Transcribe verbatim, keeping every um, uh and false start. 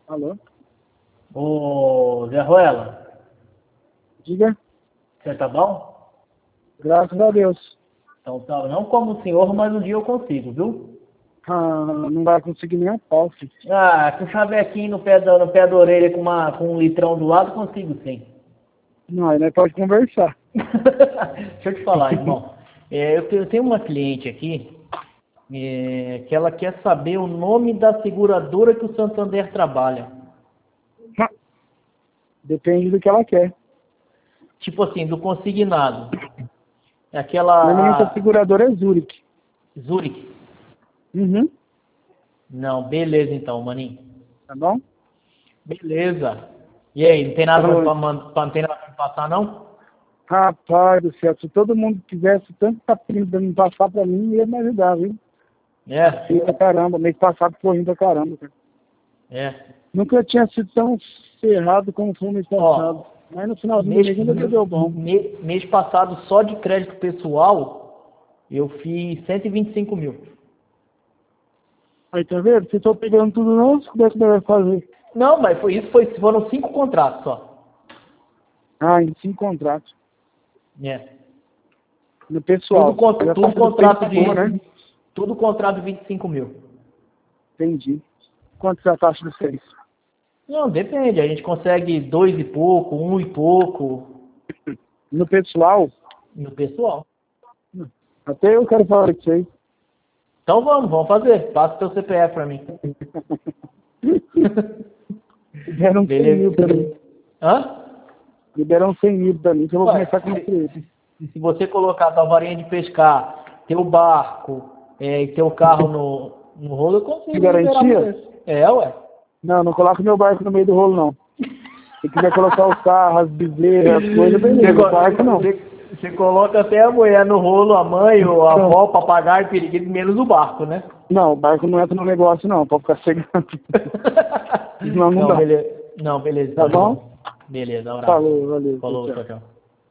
Alô? Ô, Zé Ruela, Diga. você tá bom? Graças a Deus. Então tá, não como o senhor, mas um dia eu consigo, viu? Ah, não vai conseguir nem a pau, filho. Ah, com chavequinho no pé da, no pé da orelha com, uma, com um litrão do lado, consigo sim. Não, aí nós pode conversar. Deixa eu te falar, irmão. É, eu, tenho, eu tenho uma cliente aqui é, que ela quer saber o nome da seguradora que o Santander trabalha. Depende do que ela quer. Tipo assim, do consignado. É Normalmente a aquela seguradora é Zurich. a Zurich. Uhum. Não, beleza então, maninho. Tá bom? Beleza. E aí, não tem nada pra, Falou. pra, man- pra- não tem nada pra me passar, não? Rapaz do céu, se todo mundo quisesse tanto tá pedindo pra me passar pra mim, ia me ajudar, viu? É, Feio pra caramba, mês passado foi ruim pra caramba, cara. é. Nunca tinha sido tão ferrado como foi o mês passado. Ó, Mas no finalzinho do mês, mês ainda deu bom. me- mês passado, só de crédito pessoal, eu fiz cento e vinte e cinco mil. Aí tá vendo? Se eu tô pegando tudo não, como é que vai fazer? Não, mas foi isso, foi, foram cinco contratos só. Ah, em cinco contratos. É. No pessoal. Tudo, con- Já tudo tá contrato tudo bom, de. né? Tudo contrato de vinte e cinco mil. Entendi. Quanto é a taxa do seis? Não, depende. A gente consegue dois e pouco, um e pouco No pessoal, no pessoal. até eu quero falar com vocês. Então vamos, vamos fazer. Passa teu C P F pra mim. Liberam cem mil Beleza. pra mim. Hã? Liberam cem mil pra mim, que eu vou Ué, começar com se, você. se, se você colocar a tua varinha de pescar, teu barco é, e teu carro no, no rolo, eu consigo De liberar garantia? você. É, ué. Não, não coloca meu barco no meio do rolo, não. Se quiser colocar os carros, as bezerras, as coisas, beleza. Você, O barco não. você, você coloca até a mulher no rolo, a mãe, ou a avó, o papagaio, periquito, menos o barco, né? Não, o barco não entra no negócio, não. Pode ficar chegando. Não, não Não, dá. beleza. Não, beleza. Tá Então, bom? irmão. Beleza, abraço. Falou, valeu. Falou, Tchau, tchau, tchau. tchau.